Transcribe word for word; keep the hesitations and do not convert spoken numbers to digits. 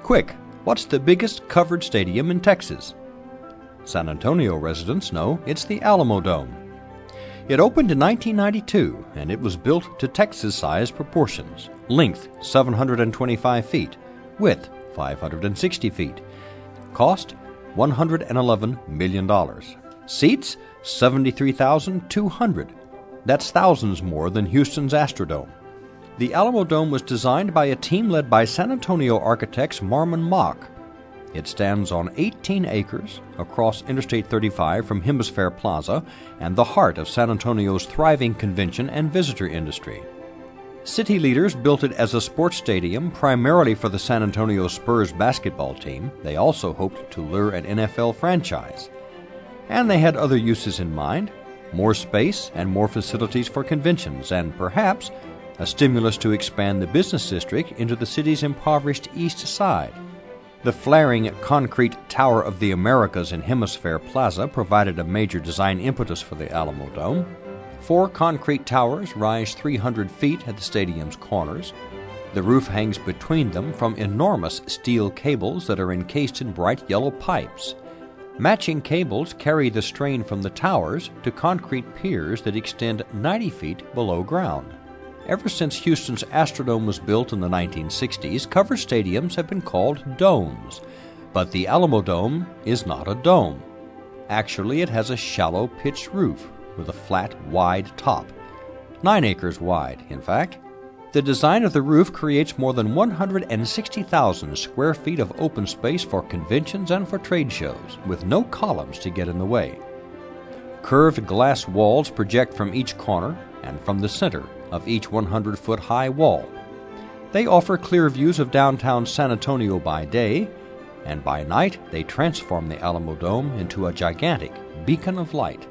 Quick, what's the biggest covered stadium in Texas? San Antonio residents know it's the Alamodome. It opened in nineteen ninety-two, and it was built to Texas-sized proportions. Length, seven hundred twenty-five feet. Width, five hundred sixty feet. Cost, one hundred eleven million dollars. Seats, seventy-three thousand two hundred. That's thousands more than Houston's Astrodome. The Alamodome was designed by a team led by San Antonio architects Marmon Mock. It stands on eighteen acres across Interstate thirty-five from Hemisphere Plaza and the heart of San Antonio's thriving convention and visitor industry. City leaders built it as a sports stadium primarily for the San Antonio Spurs basketball team. They also hoped to lure an N F L franchise. And they had other uses in mind: more space and more facilities for conventions, and perhaps a stimulus to expand the business district into the city's impoverished east side. The flaring concrete Tower of the Americas in Hemisphere Plaza provided a major design impetus for the Alamodome. Four concrete towers rise three hundred feet at the stadium's corners. The roof hangs between them from enormous steel cables that are encased in bright yellow pipes. Matching cables carry the strain from the towers to concrete piers that extend ninety feet below ground. Ever since Houston's Astrodome was built in the nineteen sixties, covered stadiums have been called domes. But the Alamodome is not a dome. Actually, it has a shallow pitched roof with a flat, wide top. Nine acres wide, in fact. The design of the roof creates more than one hundred sixty thousand square feet of open space for conventions and for trade shows, with no columns to get in the way. Curved glass walls project from each corner and from the center of each one hundred foot high wall. They offer clear views of downtown San Antonio by day, and by night they transform the Alamodome into a gigantic beacon of light.